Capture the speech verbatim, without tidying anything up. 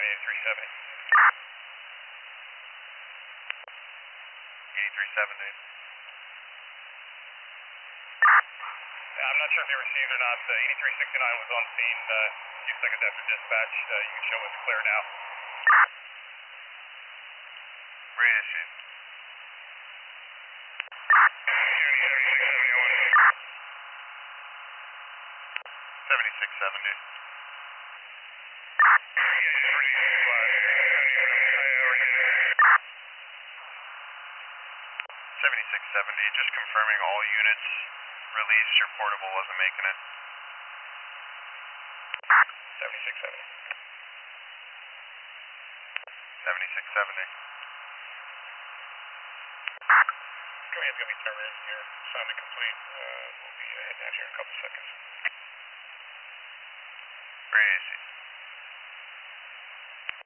eighty-three seventy. eighty-three seventy. Yeah, I'm not sure if you received or not. The eighty-three sixty-nine was on scene uh, a few seconds after dispatch. Uh, you can show it's clear now. Reissued. seventy-six seventy. seventy-six seventy, just confirming all units released. Your portable wasn't making it. seventy-six seventy. seventy-six seventy. Command's going to be terminated here. Assignment complete. Uh, we'll be heading out here in a couple seconds. Raise.